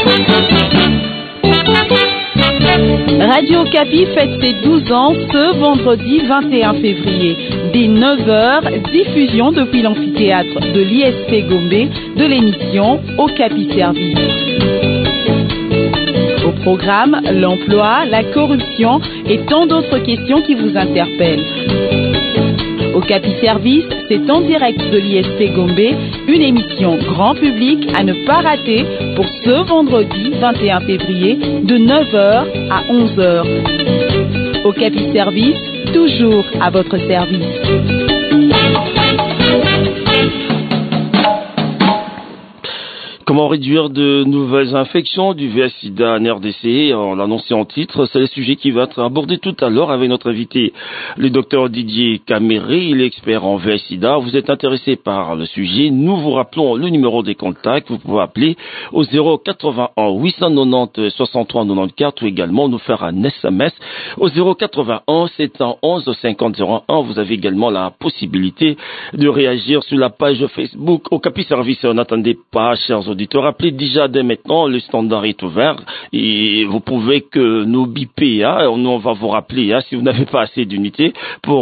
Radio Okapi fête ses 12 ans ce vendredi 21 février. Dès 9h, diffusion depuis l'amphithéâtre de l'ISP Gombe de l'émission Okapi Service. Au programme, l'emploi, la corruption et tant d'autres questions qui vous interpellent. Okapi Service, c'est en direct de l'ISP Gombe, une émission grand public à ne pas rater pour ce vendredi 21 février de 9h à 11h. Okapi Service, toujours à votre service. Comment réduire de nouvelles infections du VIH/SIDA en RDC? On l'a annoncé en titre, c'est le sujet qui va être abordé tout à l'heure avec notre invité, le docteur Didier Caméré. Il est expert en VIH/SIDA. Vous êtes intéressé par le sujet, nous vous rappelons le numéro des contacts. Vous pouvez appeler au 081 890 63 94 ou également nous faire un SMS au 081 711 50 01. Vous avez également la possibilité de réagir sur la page Facebook Okapi Service. N'attendez pas, chers auditeurs. Rappelez déjà dès maintenant, le standard est ouvert et vous pouvez que nous biper, nous on va vous rappeler si vous n'avez pas assez d'unités pour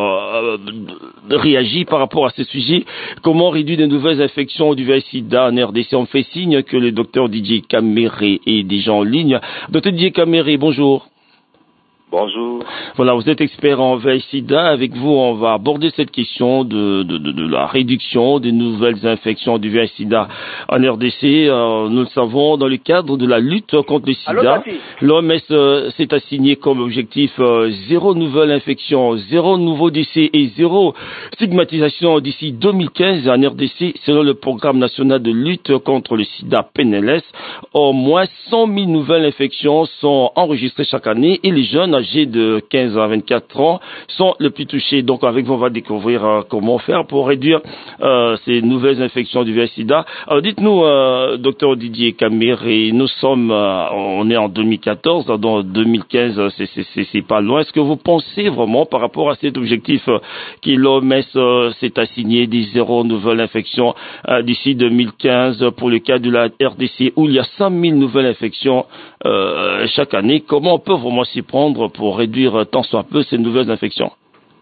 réagir par rapport à ce sujet. Comment réduire de nouvelles infections du VIH/SIDA en RDC? On fait signe que le docteur Didier Caméré est déjà en ligne. Docteur Didier Caméré, bonjour. Bonjour. Voilà, vous êtes expert en VIH/SIDA. Avec vous, on va aborder cette question de la réduction des nouvelles infections du VIH/SIDA en RDC. Nous le savons, dans le cadre de la lutte contre le SIDA, l'OMS s'est assigné comme objectif zéro nouvelle infection, zéro nouveau décès et zéro stigmatisation d'ici 2015 en RDC, selon le programme national de lutte contre le SIDA PNLS. Au moins 100 000 nouvelles infections sont enregistrées chaque année et les jeunes âgés de 15 à 24 ans sont les plus touchés. Donc avec vous, on va découvrir comment faire pour réduire ces nouvelles infections du VIH/SIDA. Alors dites-nous, docteur Didier Caméré, nous sommes, on est en 2014, dans 2015, c'est pas loin. Est-ce que vous pensez vraiment par rapport à cet objectif que l'OMS s'est assigné des zéro nouvelles infections d'ici 2015 pour le cas de la RDC où il y a 100 000 nouvelles infections chaque année? Comment on peut vraiment s'y prendre pour réduire tant soit peu ces nouvelles infections?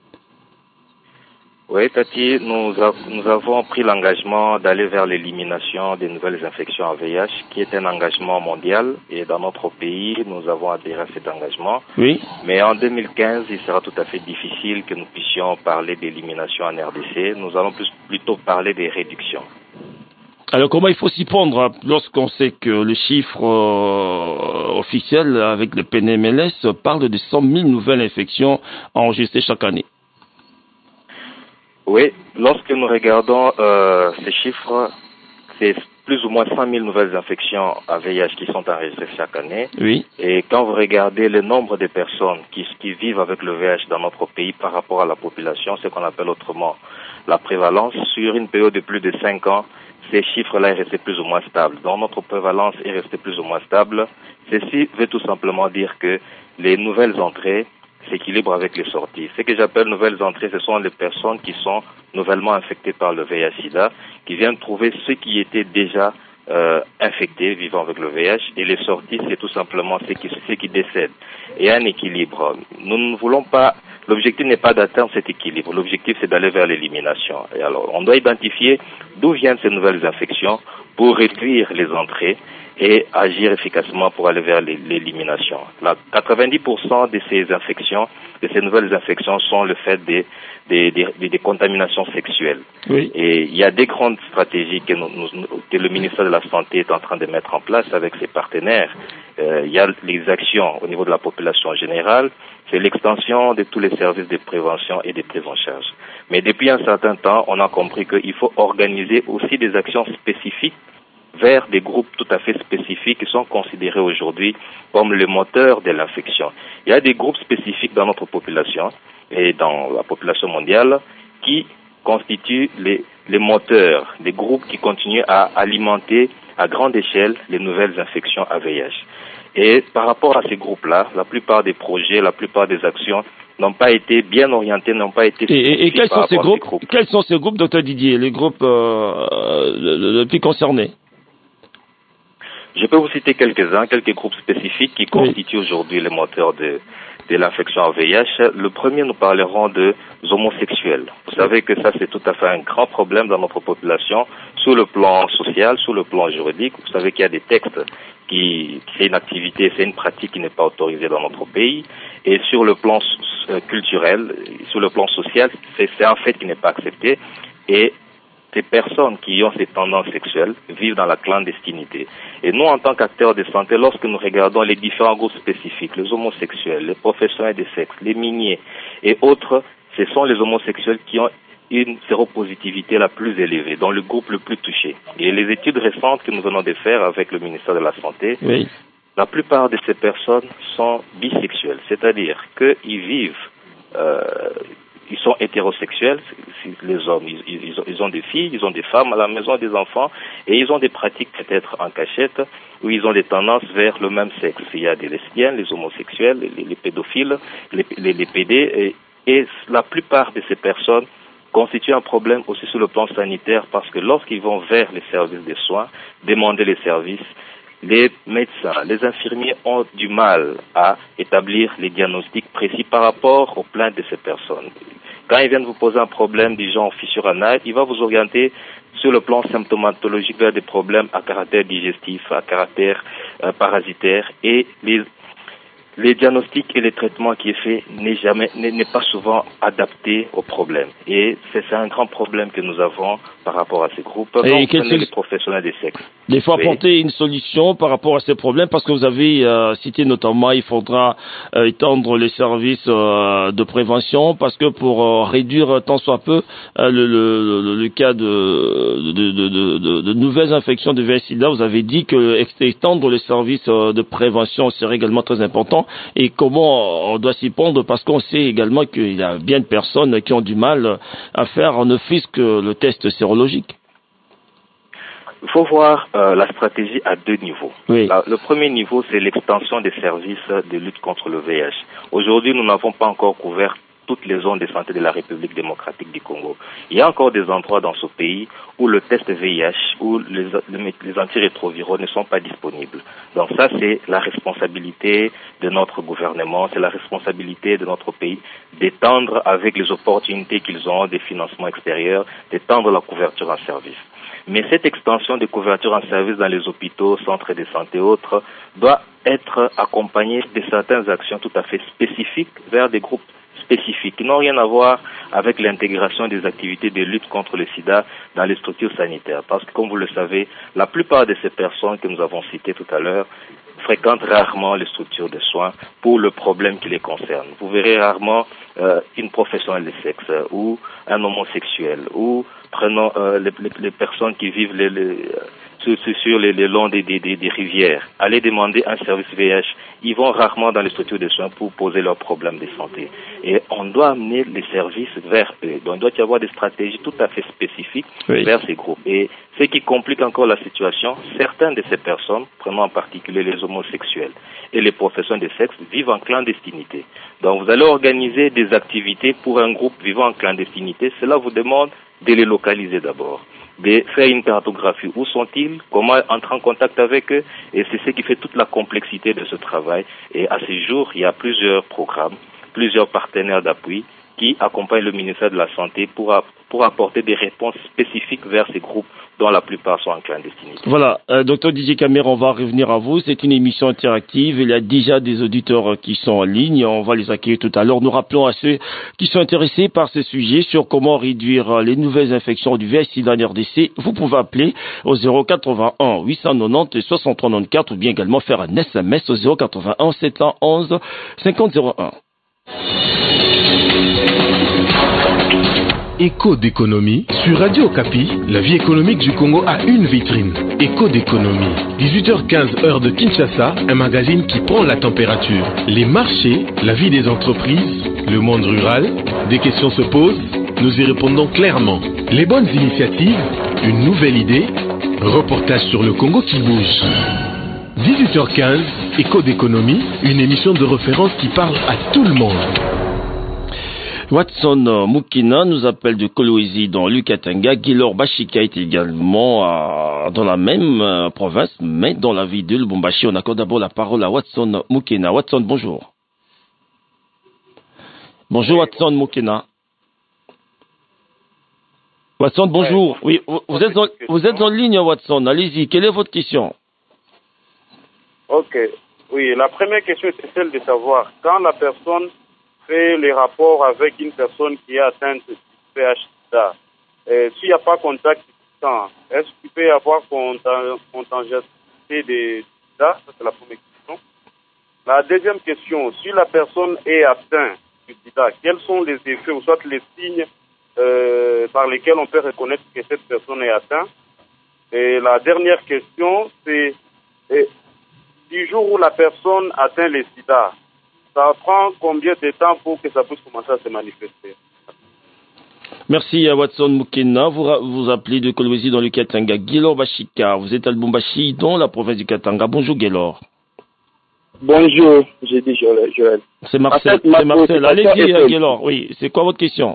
Oui, Tati, nous avons pris l'engagement d'aller vers l'élimination des nouvelles infections à VIH, qui est un engagement mondial, et dans notre pays, nous avons adhéré à cet engagement. Oui. Mais en 2015, il sera tout à fait difficile que nous puissions parler d'élimination en RDC. Nous allons plutôt parler des réductions. Alors comment il faut s'y prendre lorsqu'on sait que le chiffre officiel avec le PNMLS parle de 100 000 nouvelles infections enregistrées chaque année? Oui, lorsque nous regardons ces chiffres, c'est plus ou moins 100 000 nouvelles infections à VIH qui sont enregistrées chaque année. Oui. Et quand vous regardez le nombre de personnes qui vivent avec le VIH dans notre pays par rapport à la population, ce qu'on appelle autrement la prévalence, sur une période de plus de 5 ans, ces chiffres-là est resté plus ou moins stable. Donc notre prévalence est restée plus ou moins stable. Ceci veut tout simplement dire que les nouvelles entrées s'équilibrent avec les sorties. Ce que j'appelle nouvelles entrées, ce sont les personnes qui sont nouvellement infectées par le VIH/SIDA, qui viennent trouver ceux qui étaient déjà infectés, vivant avec le VIH, et les sorties, c'est tout simplement ceux qui décèdent. Il y a un équilibre. Nous ne voulons pas, l'objectif n'est pas d'atteindre cet équilibre. L'objectif, c'est d'aller vers l'élimination. Et alors, on doit identifier d'où viennent ces nouvelles infections pour réduire les entrées et agir efficacement pour aller vers l'élimination. 90% de ces infections, de ces nouvelles infections, sont le fait des contaminations sexuelles. Oui. Et il y a des grandes stratégies que le ministère de la Santé est en train de mettre en place avec ses partenaires. Il y a les actions au niveau de la population générale, c'est l'extension de tous les services de prévention et de prise en charge. Mais depuis un certain temps, on a compris qu'il faut organiser aussi des actions spécifiques vers des groupes tout à fait spécifiques qui sont considérés aujourd'hui comme le moteur de l'infection. Il y a des groupes spécifiques dans notre population et dans la population mondiale qui constituent les moteurs, des groupes qui continuent à alimenter à grande échelle les nouvelles infections à VIH. Et par rapport à ces groupes-là, la plupart des projets, la plupart des actions n'ont pas été bien orientés, n'ont pas été spécifiques. Et quels sont ces groupes? Quels sont ces groupes, docteur Didier, les groupes les plus concernés? Je peux vous citer quelques groupes spécifiques qui constituent aujourd'hui les moteurs de l'infection au VIH. Le premier, nous parlerons des homosexuels. Vous savez que ça, c'est tout à fait un grand problème dans notre population, sur le plan social, sur le plan juridique. Vous savez qu'il y a des textes c'est une activité, c'est une pratique qui n'est pas autorisée dans notre pays. Et sur le plan culturel, sur le plan social, c'est un fait qui n'est pas accepté. Et ces personnes qui ont ces tendances sexuelles vivent dans la clandestinité. Et nous, en tant qu'acteurs de santé, lorsque nous regardons les différents groupes spécifiques, les homosexuels, les professionnels des sexes, les miniers et autres, ce sont les homosexuels qui ont une séropositivité la plus élevée, dans le groupe le plus touché. Et les études récentes que nous venons de faire avec le ministère de la Santé, la plupart de ces personnes sont bisexuelles, c'est-à-dire qu'ils vivent, ils sont hétérosexuels, les hommes, ils ont des filles, ils ont des femmes à la maison, des enfants, et ils ont des pratiques peut-être en cachette, où ils ont des tendances vers le même sexe. Il y a des lesbiennes, les homosexuels, les pédophiles, les PD, et la plupart de ces personnes constitue un problème aussi sur le plan sanitaire parce que lorsqu'ils vont vers les services de soins, demander les services, les médecins, les infirmiers ont du mal à établir les diagnostics précis par rapport aux plaintes de ces personnes. Quand ils viennent vous poser un problème du genre fissure anale, il va vous orienter sur le plan symptomatologique vers des problèmes à caractère digestif, à caractère parasitaire, et les diagnostics et les traitements qui est fait n'est pas souvent adapté au problème. Et c'est un grand problème que nous avons par rapport à ces groupes. Et les professionnels des sexes. Il faut apporter une solution par rapport à ces problèmes parce que vous avez cité notamment il faudra étendre les services de prévention parce que pour réduire tant soit peu le cas de nouvelles infections de VIH/SIDA, vous avez dit que étendre les services de prévention serait également très important. Et comment on doit s'y prendre parce qu'on sait également qu'il y a bien de personnes qui ont du mal à faire ne fût-ce que le test sérologique. Il faut voir la stratégie à deux niveaux. Oui. Le premier niveau, c'est l'extension des services de lutte contre le VIH. Aujourd'hui, nous n'avons pas encore couvert toutes les zones de santé de la République démocratique du Congo. Il y a encore des endroits dans ce pays où le test VIH, où les antirétroviraux ne sont pas disponibles. Donc ça, c'est la responsabilité de notre gouvernement, c'est la responsabilité de notre pays d'étendre avec les opportunités qu'ils ont, des financements extérieurs, d'étendre la couverture en service. Mais cette extension de couverture en service dans les hôpitaux, centres de santé et autres, doit être accompagnée de certaines actions tout à fait spécifiques vers des groupes spécifiques qui n'ont rien à voir avec l'intégration des activités de lutte contre le sida dans les structures sanitaires. Parce que, comme vous le savez, la plupart de ces personnes que nous avons citées tout à l'heure fréquentent rarement les structures de soins pour le problème qui les concerne. Vous verrez rarement une professionnelle de sexe ou un homosexuel ou prenons les personnes qui vivent sur les longs des rivières. Allez demander un service VIH. Ils vont rarement dans les structures de soins pour poser leurs problèmes de santé. Et on doit amener les services vers eux. Donc il doit y avoir des stratégies tout à fait spécifiques vers ces groupes. Et ce qui complique encore la situation, certaines de ces personnes, prenons en particulier les homosexuels et les professionnels de sexe, vivent en clandestinité. Donc vous allez organiser des activités pour un groupe vivant en clandestinité. Cela vous demande de les localiser d'abord, de faire une cartographie. Où sont-ils? Comment entrer en contact avec eux? Et c'est ce qui fait toute la complexité de ce travail. Et à ce jour, il y a plusieurs programmes, plusieurs partenaires d'appui qui accompagnent le ministère de la Santé pour apporter des réponses spécifiques vers ces groupes dont la plupart sont en clandestinité. Voilà, Dr Didier Camara, on va revenir à vous. C'est une émission interactive. Il y a déjà des auditeurs qui sont en ligne. On va les accueillir tout à l'heure. Nous rappelons à ceux qui sont intéressés par ce sujet sur comment réduire les nouvelles infections du VIH/SIDA en RDC. Vous pouvez appeler au 081 890 6394 ou bien également faire un SMS au 081 711 5001. Écho d'économie sur Radio Okapi, la vie économique du Congo a une vitrine. Écho d'économie, 18h15 heure de Kinshasa, un magazine qui prend la température. Les marchés, la vie des entreprises, le monde rural, des questions se posent, nous y répondons clairement. Les bonnes initiatives, une nouvelle idée, reportage sur le Congo qui bouge. 18h15, Écho d'économie, une émission de référence qui parle à tout le monde. Watson Mukina nous appelle de Kolwezi dans Lukatanga. Guilor Bashika est également dans la même province, mais dans la ville de Lubumbashi. On accorde d'abord la parole à Watson Mukina. Watson, bonjour. Bonjour Watson Mukina. Watson, bonjour. Oui, vous êtes en ligne, Watson. Allez-y. Quelle est votre question? Ok. Oui, la première question c'est celle de savoir quand la personne fait les rapports avec une personne qui est atteinte du VIH/SIDA, s'il n'y a pas contact distant, est-ce qu'il peut y avoir contagiosité de SIDA? Ça, c'est la première question. La deuxième question, si la personne est atteinte du SIDA, quels sont les effets ou soit les signes par lesquels on peut reconnaître que cette personne est atteinte? Et la dernière question, c'est du jour où la personne atteint le SIDA, ça prend combien de temps pour que ça puisse commencer à se manifester? Merci à Watson Mukina. Vous appelez de Kolwezi dans le Katanga. Guilor Bashika, vous êtes à Lubumbashi, dans la province du Katanga. Bonjour Guilor. Bonjour, j'ai dit Joël. C'est Marcel. En fait, c'est Marcel. Allez-y Guilor. Oui, c'est quoi votre question?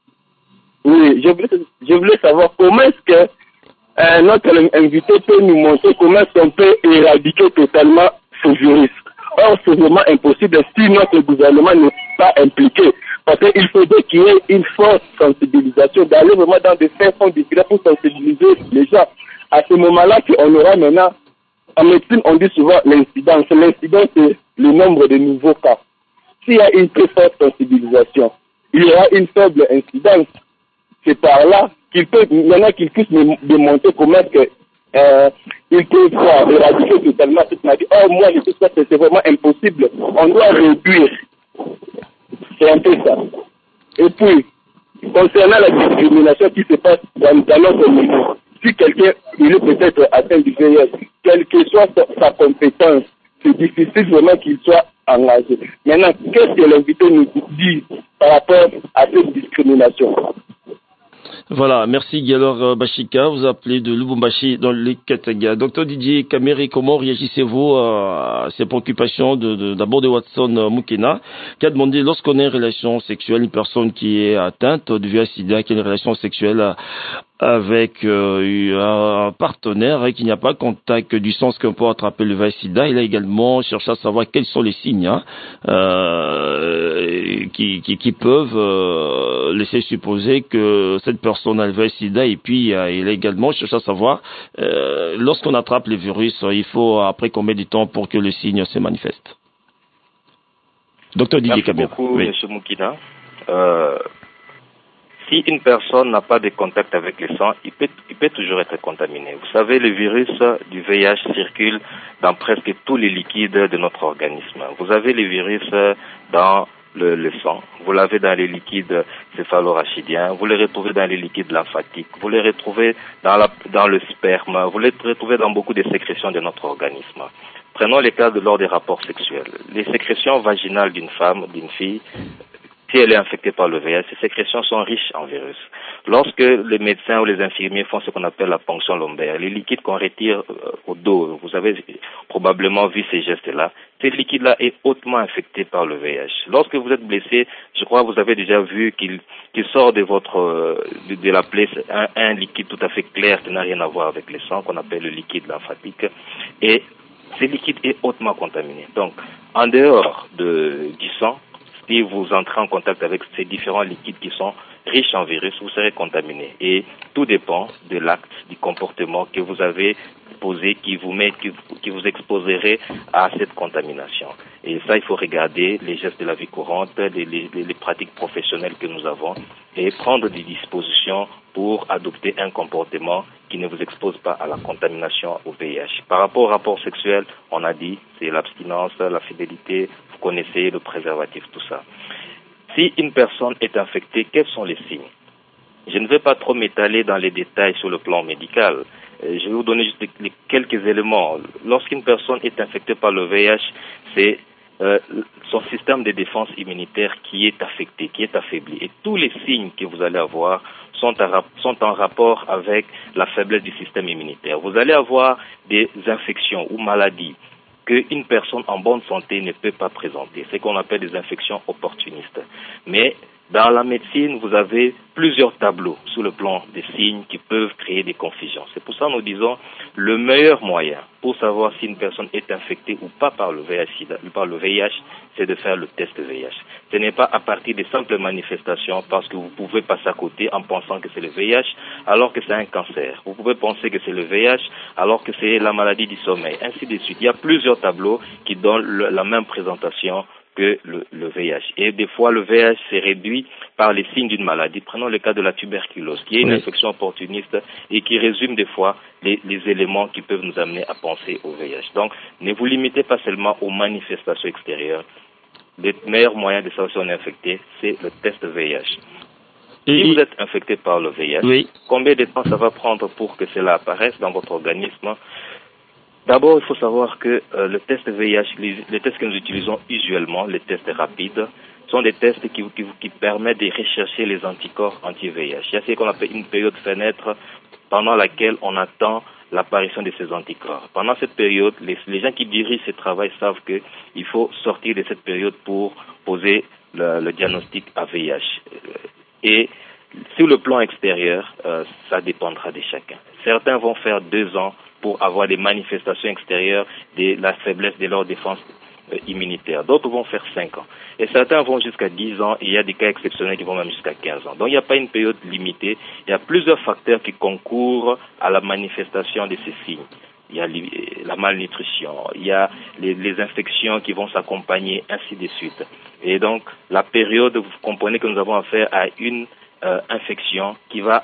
Oui, je voulais savoir comment est-ce que notre invité peut nous montrer comment est-ce qu'on peut éradiquer totalement ce virus. Or, c'est vraiment impossible si notre gouvernement n'est pas impliqué. Parce qu'il faudrait qu'il y ait une forte sensibilisation, d'aller vraiment dans des fins fonds différents pour sensibiliser les gens. À ce moment-là, on aura maintenant, en médecine, on dit souvent l'incidence. L'incidence, c'est le nombre de nouveaux cas. S'il y a une très forte sensibilisation, il y aura une faible incidence. C'est par là il y en a qui puissent démontrer comment est-ce que ils peuvent éradiquer totalement cette maladie. Or, moi, je sais que c'est vraiment impossible. On doit réduire. C'est un peu ça. Et puis, concernant la discrimination qui se passe dans notre niveau, si quelqu'un il est peut-être atteint du VIH, quelle que soit sa compétence, c'est difficile vraiment qu'il soit engagé. Maintenant, qu'est-ce que l'invité nous dit par rapport à cette discrimination? Voilà, merci Guilor Bashika, vous appelez de Lubumbashi dans le Katanga. Docteur Didier Kameri, comment réagissez-vous à ces préoccupations d'abord de Watson Mukina, qui a demandé lorsqu'on est en relation sexuelle, une personne qui est atteinte du VIH/SIDA, qui a une relation sexuelle avec un partenaire et qu'il n'y a pas contact du sens qu'on peut attraper le VIH/SIDA. Il a également cherché à savoir quels sont les signes qui peuvent laisser supposer que cette personne a le VIH/SIDA. Et puis il a également cherché à savoir lorsqu'on attrape le virus, il faut après combien de temps pour que le signe se manifeste. Docteur Didier Kameri. Merci beaucoup, oui. M. Mukina. Si une personne n'a pas de contact avec le sang, il peut toujours être contaminé. Vous savez, le virus du VIH circule dans presque tous les liquides de notre organisme. Vous avez le virus dans le sang, vous l'avez dans les liquides céphalo-rachidiens, vous le retrouvez dans les liquides lymphatiques, vous le retrouvez dans le sperme, vous le retrouvez dans beaucoup de sécrétions de notre organisme. Prenons le cas lors des rapports sexuels. Les sécrétions vaginales d'une femme, d'une fille, si elle est infectée par le VIH, ces sécrétions sont riches en virus. Lorsque les médecins ou les infirmiers font ce qu'on appelle la ponction lombaire, les liquides qu'on retire au dos, vous avez probablement vu ces gestes-là, ces liquides-là est hautement infecté par le VIH. Lorsque vous êtes blessé, je crois que vous avez déjà vu qu'il sort de la plaie un liquide tout à fait clair qui n'a rien à voir avec le sang, qu'on appelle le liquide lymphatique, et ce liquide est hautement contaminé. Donc, en dehors du sang, si vous entrez en contact avec ces différents liquides qui sont riches en virus, vous serez contaminé. Et tout dépend de l'acte, du comportement que vous avez posé qui vous exposerait à cette contamination. Et ça, il faut regarder les gestes de la vie courante, les pratiques professionnelles que nous avons et prendre des dispositions pour adopter un comportement qui ne vous expose pas à la contamination au VIH. Par rapport au rapport sexuel, on a dit, c'est l'abstinence, la fidélité, vous connaissez le préservatif, tout ça. Si une personne est infectée, quels sont les signes? Je ne vais pas trop m'étaler dans les détails sur le plan médical. Je vais vous donner juste quelques éléments. Lorsqu'une personne est infectée par le VIH, c'est son système de défense immunitaire qui est affecté, qui est affaibli. Et tous les signes que vous allez avoir sont en rapport avec la faiblesse du système immunitaire. Vous allez avoir des infections ou maladies qu'une personne en bonne santé ne peut pas présenter. C'est ce qu'on appelle des infections opportunistes. Mais Dans la médecine, vous avez plusieurs tableaux sur le plan des signes qui peuvent créer des confusions. C'est pour ça que nous disons le meilleur moyen pour savoir si une personne est infectée ou pas par le VIH, c'est de faire le test VIH. Ce n'est pas à partir des simples manifestations parce que vous pouvez passer à côté en pensant que c'est le VIH alors que c'est un cancer. Vous pouvez penser que c'est le VIH alors que c'est la maladie du sommeil, ainsi de suite. Il y a plusieurs tableaux qui donnent la même présentation que le VIH. Et des fois, le VIH s'est réduit par les signes d'une maladie. Prenons le cas de la tuberculose, qui est une infection opportuniste et qui résume des fois les éléments qui peuvent nous amener à penser au VIH. Donc, ne vous limitez pas seulement aux manifestations extérieures. Le meilleur moyen de savoir si on est infecté, c'est le test VIH. Si vous êtes infecté par le VIH, combien de temps ça va prendre pour que cela apparaisse dans votre organisme? D'abord, il faut savoir que le test VIH, les tests que nous utilisons usuellement, les tests rapides, sont des tests qui permettent de rechercher les anticorps anti-VIH. Il y a ce qu'on appelle une période fenêtre pendant laquelle on attend l'apparition de ces anticorps. Pendant cette période, les gens qui dirigent ce travail savent qu'il faut sortir de cette période pour poser le diagnostic à VIH. Et sur le plan extérieur, ça dépendra de chacun. Certains vont faire 2 ans pour avoir des manifestations extérieures de la faiblesse de leur défense immunitaire. D'autres vont faire 5 ans. Et certains vont jusqu'à 10 ans, et il y a des cas exceptionnels qui vont même jusqu'à 15 ans. Donc il n'y a pas une période limitée. Il y a plusieurs facteurs qui concourent à la manifestation de ces signes. Il y a la malnutrition, il y a les infections qui vont s'accompagner, ainsi de suite. Et donc, la période, vous comprenez que nous avons affaire à une infection qui va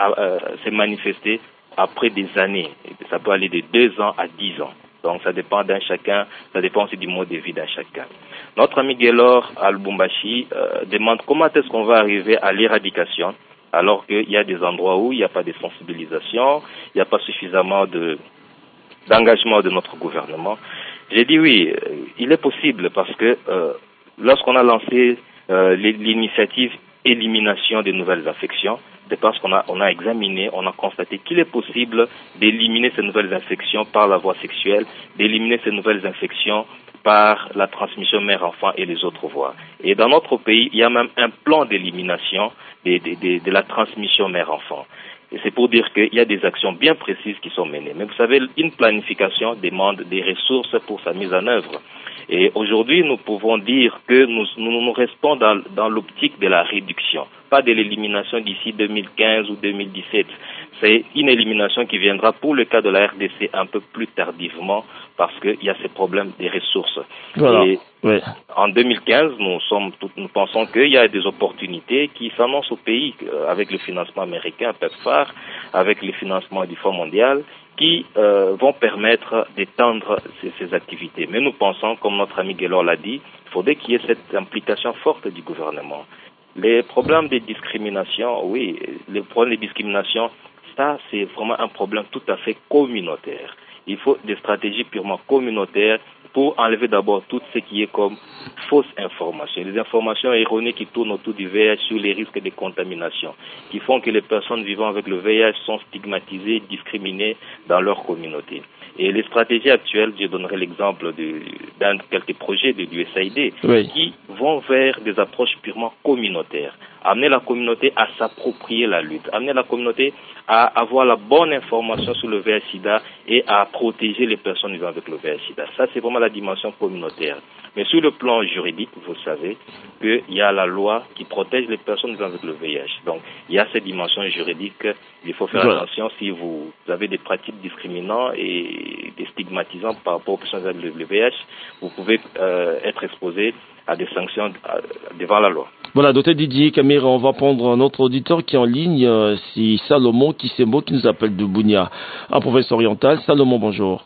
se manifester après des années. Ça peut aller de 2 ans à 10 ans. Donc ça dépend d'un chacun, ça dépend aussi du mode de vie d'un chacun. Notre ami Gaylor à Lubumbashi demande comment est-ce qu'on va arriver à l'éradication alors qu'il y a des endroits où il n'y a pas de sensibilisation, il n'y a pas suffisamment d'engagement de notre gouvernement. J'ai dit oui, il est possible parce que lorsqu'on a lancé l'initiative élimination des nouvelles infections, c'est parce qu'on a examiné, on a constaté qu'il est possible d'éliminer ces nouvelles infections par la voie sexuelle, d'éliminer ces nouvelles infections par la transmission mère-enfant et les autres voies. Et dans notre pays, il y a même un plan d'élimination de la transmission mère-enfant. Et c'est pour dire qu'il y a des actions bien précises qui sont menées. Mais vous savez, une planification demande des ressources pour sa mise en œuvre. Et aujourd'hui, nous pouvons dire que nous restons dans l'optique de la réduction, pas de l'élimination d'ici 2015 ou 2017. C'est une élimination qui viendra pour le cas de la RDC un peu plus tardivement parce qu'il y a ces problèmes des ressources. Voilà. Et en 2015, nous pensons qu'il y a des opportunités qui s'annoncent au pays avec le financement américain, PEPFAR, avec le financement du Fonds mondial, qui vont permettre d'étendre ces activités. Mais nous pensons, comme notre ami Gaylor l'a dit, il faudrait qu'il y ait cette implication forte du gouvernement. Les problèmes de discrimination, oui, les problèmes de discrimination, ça c'est vraiment un problème tout à fait communautaire. Il faut des stratégies purement communautaires pour enlever d'abord tout ce qui est comme fausses informations, les informations erronées qui tournent autour du VIH sur les risques de contamination, qui font que les personnes vivant avec le VIH sont stigmatisées, discriminées dans leur communauté. Et les stratégies actuelles, je donnerai l'exemple d'un quelques projets de l'USAID qui vont vers des approches purement communautaires. Amener la communauté à s'approprier la lutte, amener la communauté à avoir la bonne information sur le VIH-Sida et à protéger les personnes vivant avec le VIH-Sida. Ça, c'est vraiment la dimension communautaire. Mais sur le plan juridique, vous savez qu'il y a la loi qui protège les personnes vivant avec le VIH. Donc, il y a cette dimension juridique. Il faut faire attention si vous avez des pratiques discriminantes et des stigmatisantes par rapport aux personnes avec le VIH, vous pouvez être exposé à des sanctions devant la loi. Voilà, docteur Didier Camara, on va prendre notre auditeur qui est en ligne, c'est Salomon Kissembo qui nous appelle de Bunia, en province orientale. Salomon, bonjour.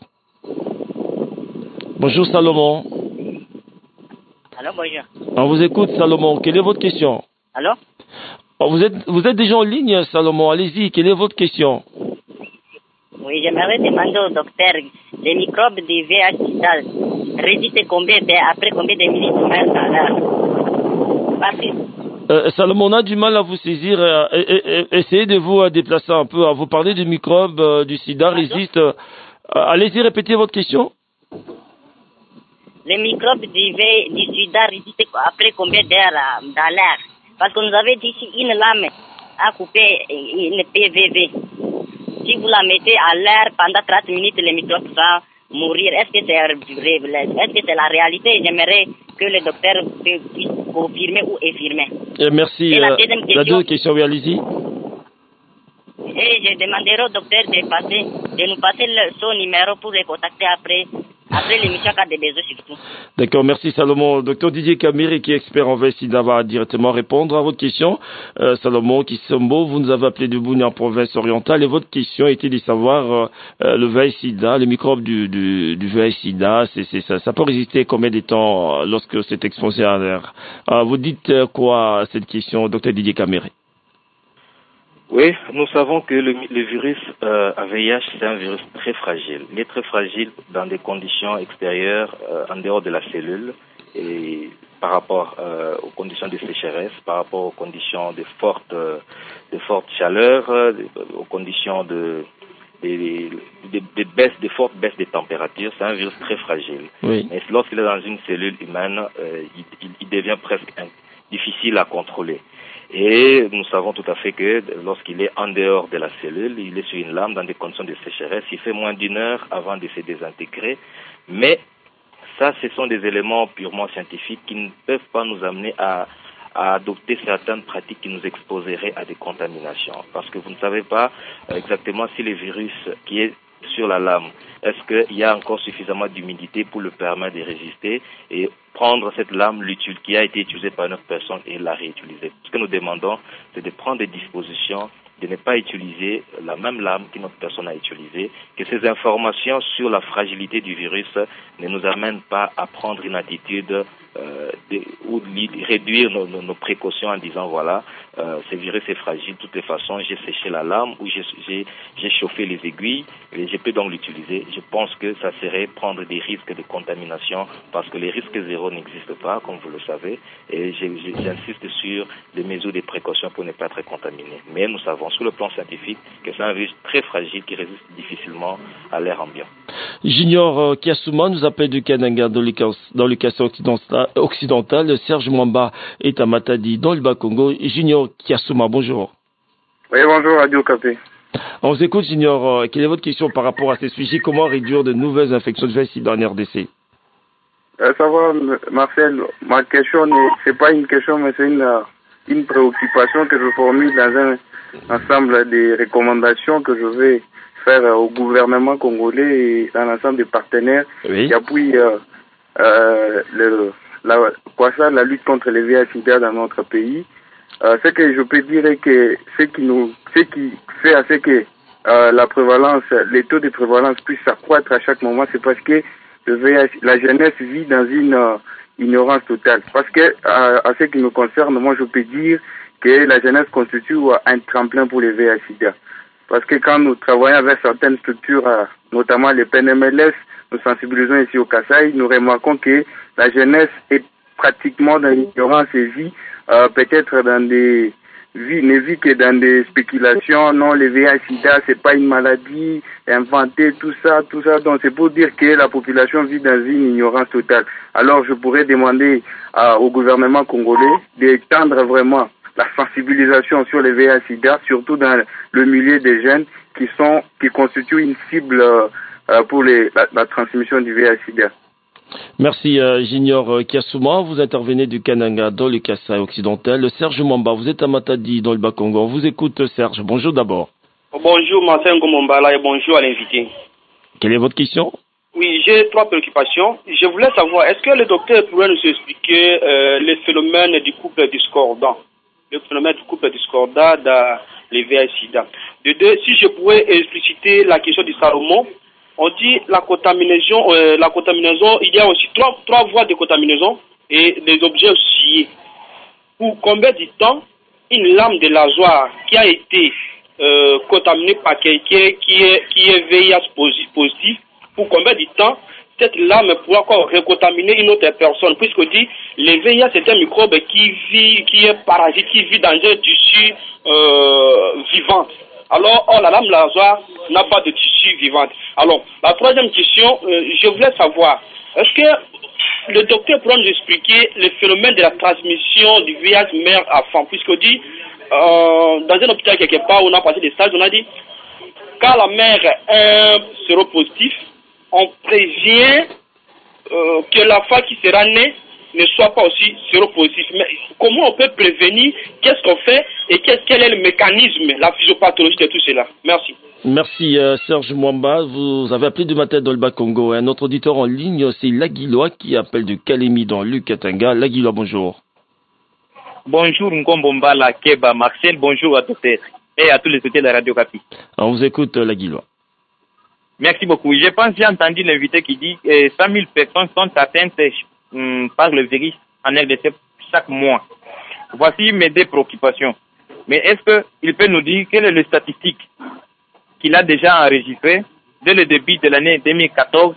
Bonjour Salomon. Allô, bonjour. On vous écoute Salomon, quelle est votre question? Allô? Vous êtes déjà en ligne Salomon, allez-y, quelle est votre question? Oui, j'aimerais demander au docteur, les microbes du VIH résistent après combien de minutes dans l'air? Salomon, on a du mal à vous saisir. Essayez de vous déplacer un peu. Vous parlez du microbe du sida résiste. Allez-y, répétez votre question. Les microbes du sida résistent après combien d'heures dans l'air? Parce que nous avait dit si une lame a coupé une PVV, si vous la mettez à l'air pendant 30 minutes, les microbes vont mourir. Est-ce que c'est la réalité? J'aimerais que le docteur puisse confirmer ou infirmer. Merci. Et la deuxième question, oui, allez-y. Et je demanderai au docteur de nous passer son numéro pour les contacter après l'émission cas des besoins surtout. D'accord, merci Salomon. Docteur Didier Kamiri, qui est expert en VIH-Sida, va directement répondre à votre question. Salomon Kisombo, vous nous avez appelé de Bouni en province orientale et votre question était de savoir le VIH-Sida, le microbe du VIH-Sida, ça peut résister combien de temps lorsque c'est exposé à l'air. Vous dites quoi à cette question, docteur Didier Kamiri? Oui, nous savons que le virus à VIH, c'est un virus très fragile. Il est très fragile dans des conditions extérieures, en dehors de la cellule, et par rapport aux conditions de sécheresse, par rapport aux conditions de forte chaleur, aux conditions de fortes baisses de température. C'est un virus très fragile. Oui. Mais lorsqu'il est dans une cellule humaine, il devient presque difficile à contrôler. Et nous savons tout à fait que lorsqu'il est en dehors de la cellule, il est sur une lame dans des conditions de sécheresse, il fait moins d'1 heure avant de se désintégrer. Mais ça, ce sont des éléments purement scientifiques qui ne peuvent pas nous amener à adopter certaines pratiques qui nous exposeraient à des contaminations. Parce que vous ne savez pas exactement si le virus qui est sur la lame, est-ce qu'il y a encore suffisamment d'humidité pour le permettre de résister et prendre cette lame qui a été utilisée par une autre personne et la réutiliser. Ce que nous demandons, c'est de prendre des dispositions, de ne pas utiliser la même lame qu'une autre personne a utilisée, que ces informations sur la fragilité du virus ne nous amènent pas à prendre une attitude ou réduire nos précautions en disant voilà, ce virus est fragile, de toutes les façons, j'ai séché la lame ou j'ai chauffé les aiguilles et je peux donc l'utiliser. Je pense que ça serait prendre des risques de contamination parce que les risques zéro n'existent pas, comme vous le savez, et j'insiste sur les mesures de précaution pour ne pas être contaminé. Mais nous savons sur le plan scientifique que c'est un virus très fragile qui résiste difficilement à l'air ambiant. Junior Kiasuma nous appelle du Kananga dans le Kassai occidental. Serge Mwamba est à Matadi dans le Bas-Congo. Junior Kiasuma, bonjour. Oui, bonjour Radio Capé. On vous écoute, Junior. Quelle est votre question par rapport à ces sujets? Comment réduire de nouvelles infections de VIH-Sida en RDC? Ça va, Marcel. Ma question, c'est pas une question, mais c'est une préoccupation que je formule dans un ensemble de recommandations que je vais faire au gouvernement congolais et à l'ensemble des partenaires qui appuient la lutte contre les VIH-Sida dans notre pays. Ce que je peux dire est que ce qui fait à ce que la prévalence, les taux de prévalence puissent s'accroître à chaque moment, c'est parce que la jeunesse vit dans une ignorance totale. Parce que à ce qui me concerne, moi je peux dire que la jeunesse constitue un tremplin pour les VIH-Sida. Parce que quand nous travaillons avec certaines structures, notamment les PNMLS, nous sensibilisons ici au Kassai, nous remarquons que la jeunesse est pratiquement dans l'ignorance et vit peut-être dans ne vit que dans des spéculations. Non, le VIH-Sida, c'est pas une maladie inventée, tout ça. Donc c'est pour dire que la population vit dans une ignorance totale. Alors je pourrais demander au gouvernement congolais d'étendre vraiment la sensibilisation sur les VIH-Sida, surtout dans le milieu des jeunes qui constituent une cible pour la transmission du VIH-Sida. Merci Junior Kiasuma, vous intervenez du Kananga dans le Kassai occidental. Serge Mwamba, vous êtes à Matadi dans le Bas-Congo. On vous écoute Serge, bonjour d'abord. Bonjour Marcel Ngomombala et bonjour à l'invité. Quelle est votre question? Oui, j'ai 3 préoccupations. Je voulais savoir, est-ce que le docteur pourrait nous expliquer le phénomène du couple discordant? Le phénomène du couple discordant dans les VIH-Sida. De 2, si je pourrais expliciter la question du Salomon, on dit la contaminaison, il y a aussi 3 voies de contaminaison et des objets sciés. Pour combien de temps une lame de lasoir qui a été contaminée par quelqu'un qui est VIH positif, pour combien de temps cette lame pourra encore recontaminer une autre personne, puisque dit le VIH c'est un microbe qui est parasite, qui vit dans un tissu vivant. Alors, la lame lasoire n'a pas de tissu vivant. Alors, la 3e question, je voulais savoir, est-ce que le docteur pourra nous expliquer le phénomène de la transmission du VIH mère-enfant, puisqu'on dit, dans un hôpital quelque part où on a passé des stages, on a dit, quand la mère est un séropositif, on prévient que la femme qui sera née ne soit pas aussi séropositif. Mais comment on peut prévenir? Qu'est-ce qu'on fait? Et quel est le mécanisme, la physiopathologie de tout cela? Merci. Merci Serge Mwamba. Vous avez appelé de Matin dans le Bas-Congo. Un autre auditeur en ligne, c'est Laguilois qui appelle de Kalemi dans le Katanga. Laguilois, bonjour. Bonjour Ngombomba, la Keba, Marcel, bonjour à tous et à tous les auditeurs de la Radio Capi. On vous écoute Laguilois. Merci beaucoup. Je pense que j'ai entendu l'invité qui dit que 100 000 personnes sont atteintes par le virus en RDC chaque mois. Voici mes deux préoccupations. Mais est-ce qu'il peut nous dire quelle est la statistique qu'il a déjà enregistrée dès le début de l'année 2014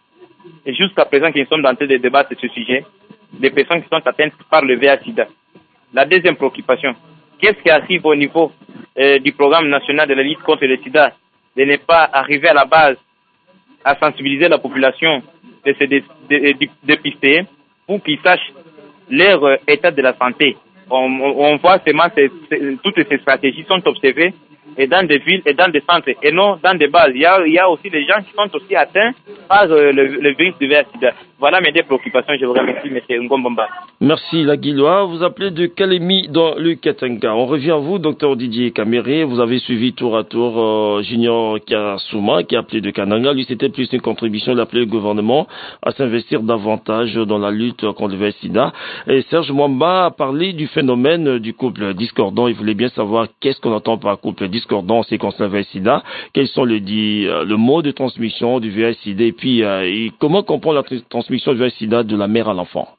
et jusqu'à présent que nous sommes en train de débattre sur ce sujet, des personnes qui sont atteintes par le VIH-Sida. La deuxième préoccupation, qu'est-ce qui arrive au niveau du programme national de la lutte contre le sida de ne pas arriver à la base à sensibiliser la population de se dépister pour qu'ils sachent leur état de la santé. On voit seulement toutes ces stratégies sont observées et dans des villes et dans des centres et non dans des bases. Il y a aussi des gens qui sont aussi atteints par le virus du VIH-Sida. Voilà mes deux préoccupations. Je vous remercie, M. Ngombomba. Merci Laguilois. Vous appelez de Kalemi dans le Katanga. On revient à vous, Dr Didier Kaméré. Vous avez suivi tour à tour Junior Kiasouma qui a appelé de Kananga. Lui, c'était plus une contribution d'appeler le gouvernement à s'investir davantage dans la lutte contre le VIH-Sida. Et Serge Mwamba a parlé du phénomène du couple discordant. Il voulait bien savoir qu'est-ce qu'on entend par couple discordant en ce qui concerne le VIH-Sida. Quels sont le mot de transmission du VIH-Sida et puis et comment comprendre la transmission du VIH-Sida de la mère à l'enfant?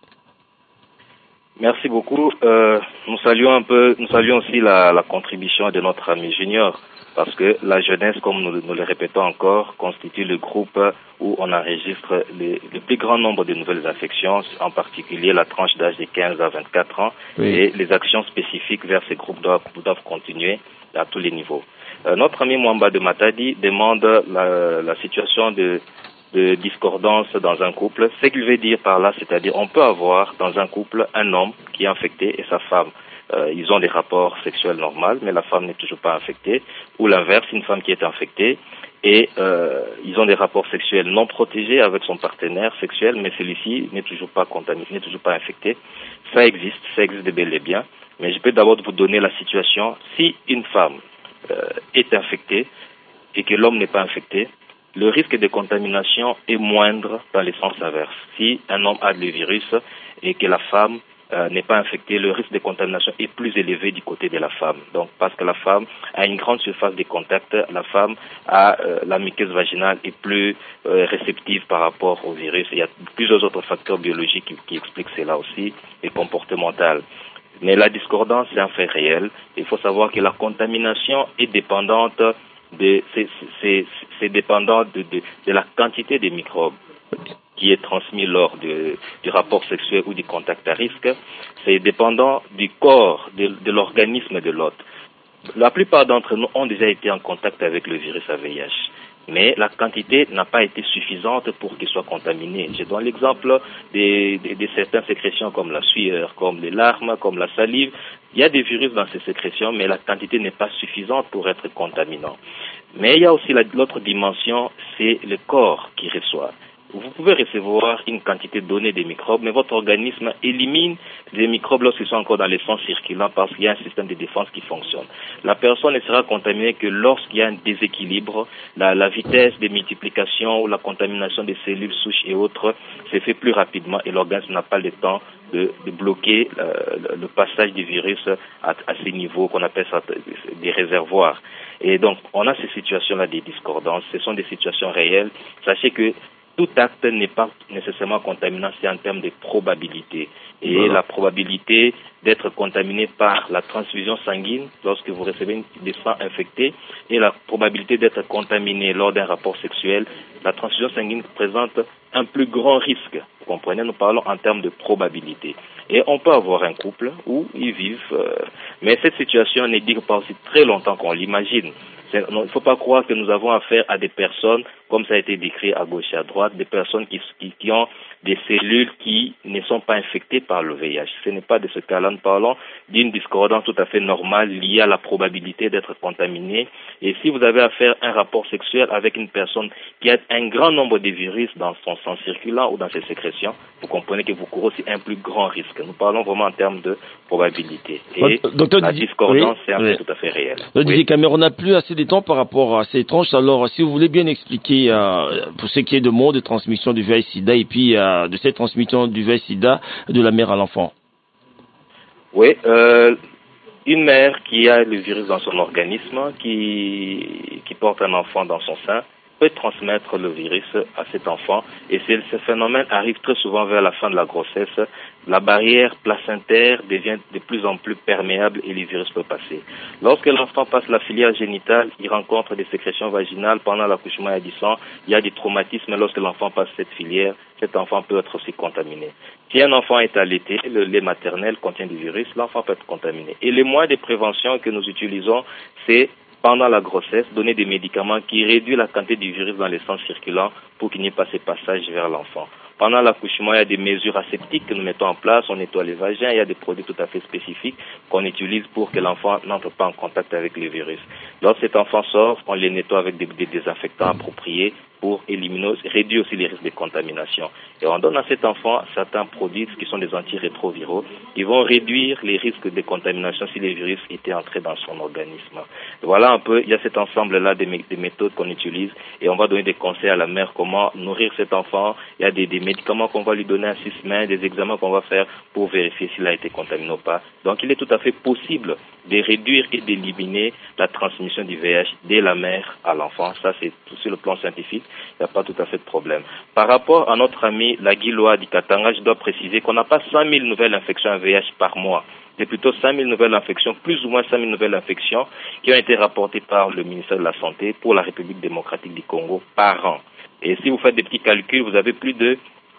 Merci beaucoup. Nous saluons aussi la contribution de notre ami Junior, parce que la jeunesse, comme nous le répétons encore, constitue le groupe où on enregistre le plus grand nombre de nouvelles infections, en particulier la tranche d'âge de 15 à 24 ans, oui. Et les actions spécifiques vers ces groupes doivent continuer à tous les niveaux. Notre ami Mwamba de Matadi demande la situation de discordance dans un couple. Ce qu'il veut dire par là, c'est-à-dire on peut avoir dans un couple un homme qui est infecté et sa femme. Ils ont des rapports sexuels normaux, mais la femme n'est toujours pas infectée. Ou l'inverse, une femme qui est infectée et ils ont des rapports sexuels non protégés avec son partenaire sexuel, mais celui-ci n'est toujours pas contaminé, n'est toujours pas infecté. Ça existe de bel et bien. Mais je peux d'abord vous donner la situation. Si une femme est infectée et que l'homme n'est pas infecté, le risque de contamination est moindre dans le sens inverse. Si un homme a le virus et que la femme n'est pas infectée, le risque de contamination est plus élevé du côté de la femme. Donc, parce que la femme a une grande surface de contact, la femme a la muqueuse vaginale est plus réceptive par rapport au virus. Il y a plusieurs autres facteurs biologiques qui expliquent cela aussi, et comportemental. Mais la discordance, c'est un fait réel. Il faut savoir que la contamination est dépendante c'est dépendant de la quantité des microbes qui est transmis lors du rapport sexuel ou du contact à risque. C'est dépendant du corps, de l'organisme de l'autre. La plupart d'entre nous ont déjà été en contact avec le virus à VIH. Mais la quantité n'a pas été suffisante pour qu'il soit contaminé. Je donne l'exemple de certaines sécrétions comme la sueur, comme les larmes, comme la salive. Il y a des virus dans ces sécrétions, mais la quantité n'est pas suffisante pour être contaminant. Mais il y a aussi l'autre dimension, c'est le corps qui reçoit. Vous pouvez recevoir une quantité donnée de microbes, mais votre organisme élimine les microbes lorsqu'ils sont encore dans les sens circulants parce qu'il y a un système de défense qui fonctionne. La personne ne sera contaminée que lorsqu'il y a un déséquilibre, la vitesse de multiplication ou la contamination des cellules souches et autres se fait plus rapidement et l'organisme n'a pas le temps de bloquer le passage du virus à ces niveaux qu'on appelle ça des réservoirs. Et donc, on a ces situations-là des discordances. Ce sont des situations réelles. Sachez que tout acte n'est pas nécessairement contaminant, c'est en termes de probabilité. Et voilà. La probabilité d'être contaminé par la transfusion sanguine lorsque vous recevez des sangs infectés et la probabilité d'être contaminé lors d'un rapport sexuel, la transfusion sanguine présente un plus grand risque. Vous comprenez, nous parlons en termes de probabilité. Et on peut avoir un couple où ils vivent, mais cette situation ne dure pas aussi très longtemps qu'on l'imagine. Il ne faut pas croire que nous avons affaire à des personnes comme ça a été décrit à gauche et à droite, des personnes qui ont des cellules qui ne sont pas infectées par le VIH. Ce n'est pas de ce cas-là. Nous parlons d'une discordance tout à fait normale liée à la probabilité d'être contaminée. Et si vous avez à faire un rapport sexuel avec une personne qui a un grand nombre de virus dans son sang circulant ou dans ses sécrétions, vous comprenez que vous courez aussi un plus grand risque. Nous parlons vraiment en termes de probabilité. Et la discordance, c'est un fait tout à fait réel. Didier Cameron, on n'a plus assez de temps par rapport à ces tranches. Alors, si vous voulez bien expliquer, pour ce qui est de mode de transmission du VIH-Sida et puis de cette transmission du VIH-Sida de la mère à l'enfant. Oui, une mère qui a le virus dans son organisme, qui porte un enfant dans son sein, peut transmettre le virus à cet enfant. Et ce phénomène arrive très souvent vers la fin de la grossesse. La barrière placentaire devient de plus en plus perméable et les virus peuvent passer. Lorsque l'enfant passe la filière génitale, il rencontre des sécrétions vaginales. Pendant l'accouchement, il y a du sang, il y a des traumatismes. Lorsque l'enfant passe cette filière, cet enfant peut être aussi contaminé. Si un enfant est allaité, le lait maternel contient du virus, l'enfant peut être contaminé. Et les moyens de prévention que nous utilisons, c'est pendant la grossesse, donner des médicaments qui réduisent la quantité du virus dans les sangs circulants pour qu'il n'y ait pas ce passage vers l'enfant. Pendant l'accouchement, il y a des mesures aseptiques que nous mettons en place. On nettoie les vagins. Il y a des produits tout à fait spécifiques qu'on utilise pour que l'enfant n'entre pas en contact avec les virus. Lorsque cet enfant sort, on les nettoie avec des désinfectants appropriés pour éliminer, réduire aussi les risques de contamination. Et on donne à cet enfant certains produits qui sont des antirétroviraux qui vont réduire les risques de contamination si les virus étaient entrés dans son organisme. Et voilà un peu, il y a cet ensemble-là des méthodes qu'on utilise et on va donner des conseils à la mère comment nourrir cet enfant. Il y a des médicaments qu'on va lui donner à 6 semaines, des examens qu'on va faire pour vérifier s'il a été contaminé ou pas. Donc il est tout à fait possible de réduire et d'éliminer la transmission du VIH dès la mère à l'enfant. Ça, c'est tout sur le plan scientifique. Il n'y a pas tout à fait de problème. Par rapport à notre ami Laguiloa du Katanga, je dois préciser qu'on n'a pas 100 000 nouvelles infections à VIH par mois. C'est plutôt 5 000 nouvelles infections, plus ou moins 5 000 nouvelles infections qui ont été rapportées par le ministère de la Santé pour la République démocratique du Congo par an. Et si vous faites des petits calculs, vous avez plus de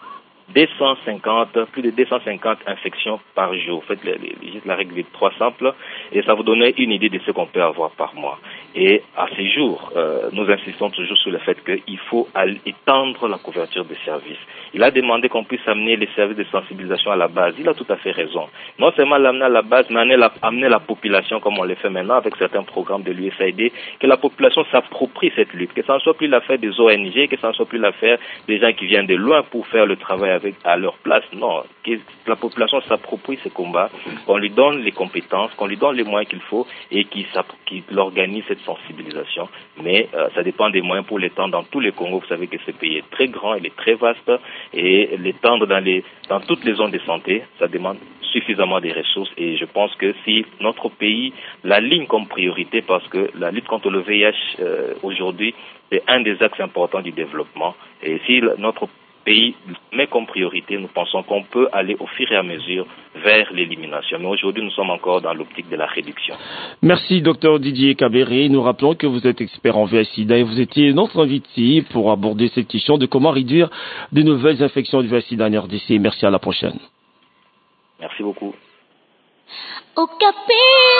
250 infections par jour. Faites juste la règle des 3 simples et ça vous donne une idée de ce qu'on peut avoir par mois. Et à ces jours, nous insistons toujours sur le fait qu'il faut étendre la couverture des services. Il a demandé qu'on puisse amener les services de sensibilisation à la base. Il a tout à fait raison. Non seulement l'amener à la base, mais amener la population, comme on le fait maintenant avec certains programmes de l'USAID, que la population s'approprie cette lutte, que ça ne soit plus l'affaire des ONG, que ça ne soit plus l'affaire des gens qui viennent de loin pour faire le travail à leur place. Non, que la population s'approprie ce combat, qu'on lui donne les compétences, qu'on lui donne les moyens qu'il faut et qu'il organise cette sensibilisation. Mais ça dépend des moyens pour l'étendre dans tous les Congos. Vous savez que ce pays est très grand, il est très vaste et l'étendre dans toutes les zones de santé, ça demande suffisamment de ressources et je pense que si notre pays la ligne comme priorité, parce que la lutte contre le VIH aujourd'hui c'est un des axes importants du développement et si notre pays met comme priorité, nous pensons qu'on peut aller au fur et à mesure vers l'élimination. Mais aujourd'hui, nous sommes encore dans l'optique de la réduction. Merci, Dr Didier Kabéré. Nous rappelons que vous êtes expert en VIH-Sida et vous étiez notre invité pour aborder cette question de comment réduire de nouvelles infections du VIH-Sida en RDC. Merci, à la prochaine. Merci beaucoup. Okapi.